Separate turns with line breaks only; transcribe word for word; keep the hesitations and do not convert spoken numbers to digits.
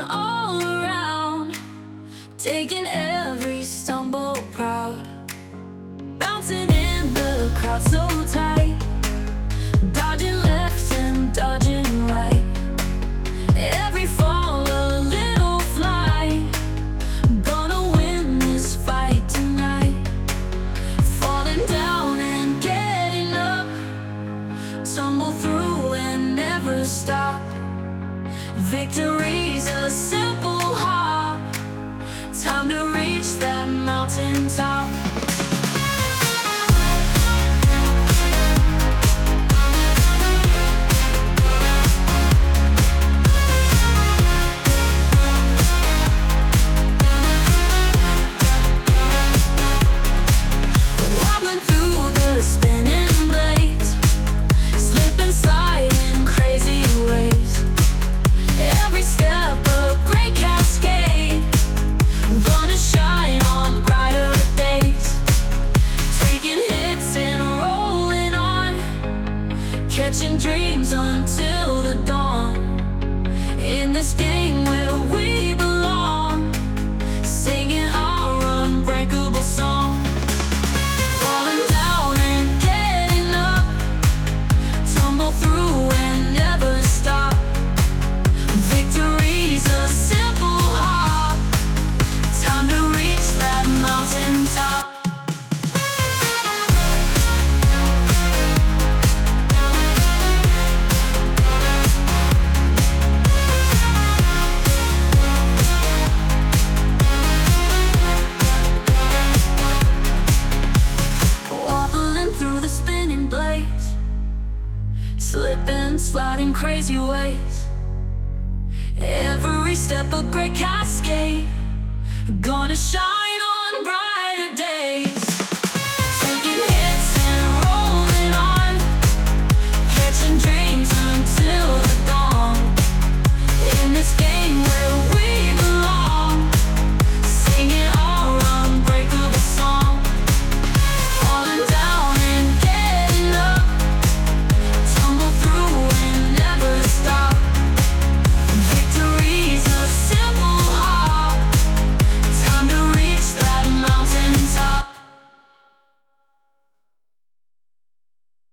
all around, taking every stumble proud, bouncing in the crowd so tight, dodging left and dodging right. Every fall a little fly, gonna win this fight tonight. Falling down and getting up, tumble through and never stop. Victory's a simple hop, time to reach that mountain top. Wobbling through the spinning blades, slipping, sliding crazy ways. Every step a great cascade, gonna shine on brighter days. Taking hits and rolling on, catching dreams until the dawn. In this game where we belong, singing our unbreakable song. Falling down and getting up, tumble through and never stop. Victory's a simple hop, time to reach that mountain top. Wobbling through the spinning blades, slipping, sliding crazy ways. Every step a great cascade, gonna shine